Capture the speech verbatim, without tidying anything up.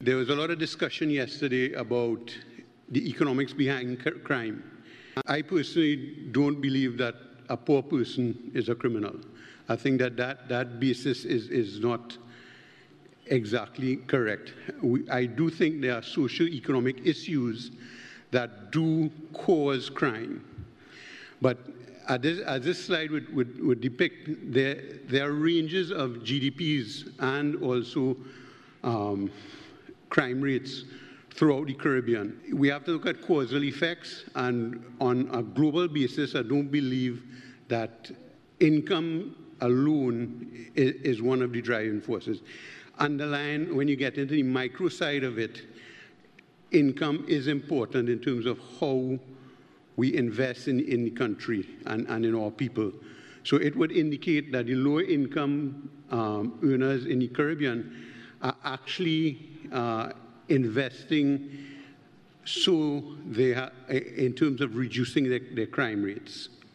There was a lot of discussion yesterday about the economics behind crime. I personally don't believe that a poor person is a criminal. I think that that, that basis is, is not exactly correct. We, I do think there are socio-economic issues that do cause crime. But as this, as this slide would, would, would depict, there, there are ranges of G D Ps and also um, crime rates throughout the Caribbean. We have to look at causal effects, and on a global basis, I don't believe that income alone is, is one of the driving forces. Underlying, when you get into the micro side of it, income is important in terms of how we invest in, in the country and, and in our people. So it would indicate that the lower income um, earners in the Caribbean are actually uh, investing so they are, in terms of reducing their, their crime rates.